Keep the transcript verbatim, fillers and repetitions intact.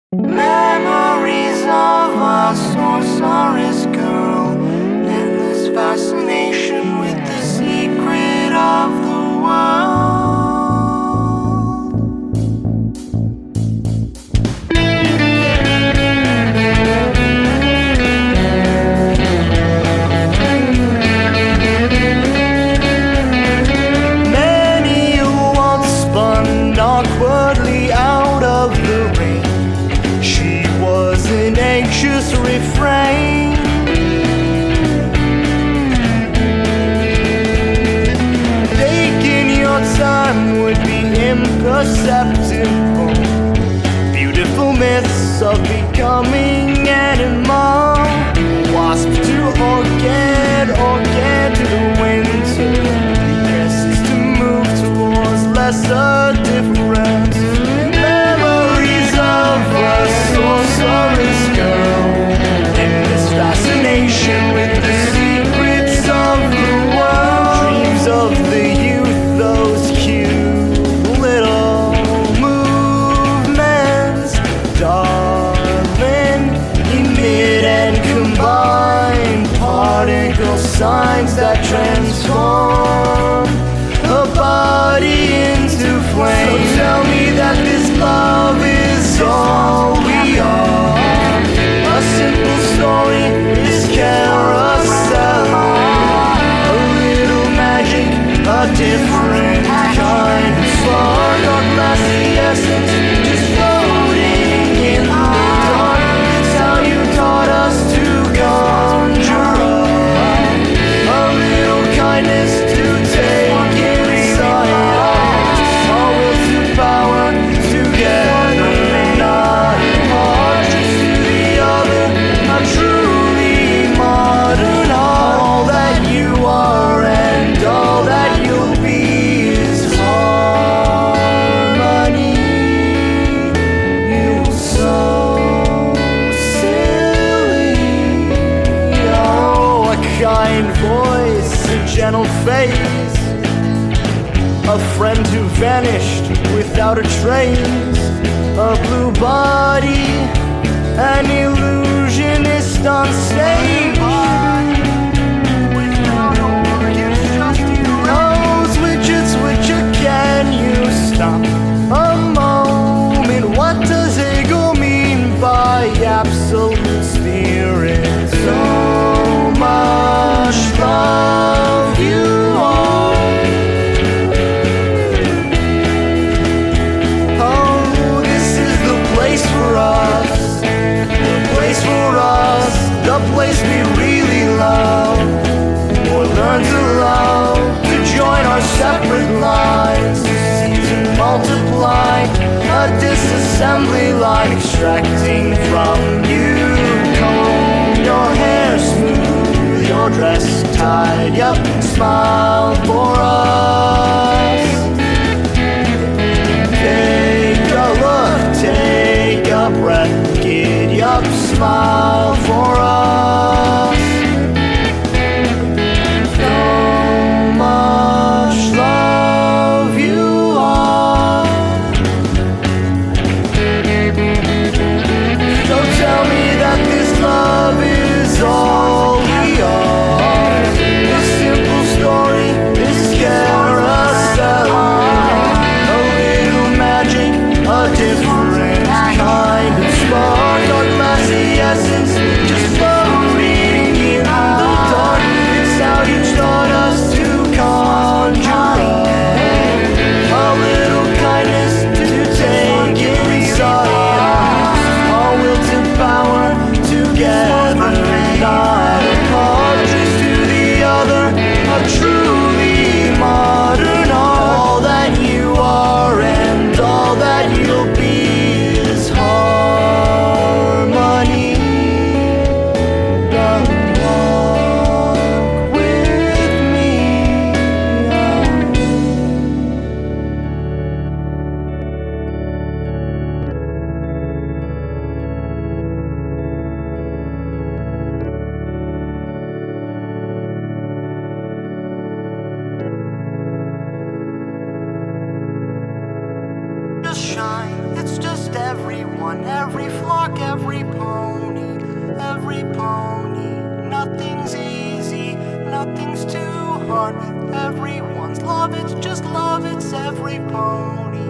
Memories of a sorceress girl, endless fascination with the secret of the world. Many once spun awkwardly out of the rain. She was an anxious refrain. Taking your time would be imperceptible. Beautiful myths of becoming animal. Wasp to orchid, orchid to the winter. Yes, to move towards lesser difference. Memories of a sorceress girl, endless fascination with the secrets of the world. Dreams of the youth, those cute little movements, darling, emit and combine particle signs that transform a body into flame. So tell me that this love is all we are. A simple story, this carousel. A little magic, a different kind of spark. Our glassy essence, just floating in the dark. It's how you taught us to conjure up a little kindness to take inside us. All will to power together, not apart. Just to the other, a truly modern art. All that you are and all that you'll be is harmony. You so silly. Oh, a kind voice, a gentle face, a friend who vanished without a trace, a blue body, an illusionist on stage. Knows which is which, can you stop a moment? What does Hegel mean by absolute spirit? So much love you are. Oh, this is the place for us, the place for us, the place we really love, or learn to love, to join our separate lives, to seize and multiply, a disassembly line extracting from you. Comb your hair smooth, your dress tied, yup, smile for us. Take a look, take a breath, giddy up, smile for us. So much love you are. So tell me that this love is all we are. A simple story, this carousel. A little magic, a different kind of spark. Our glassy essence, just floating in the dark. It's how you taught us to conjure up a little kindness to take inside us. All will to power together, not apart. Just to the other, a truly modern art. All that you are and all that you'll be is harmony. Come walk with me. Just shine. It's it's just everyone, every flock, every pony, every pony. Nothing's easy, nothing's too hard with everyone's love. It's just love, it's every pony.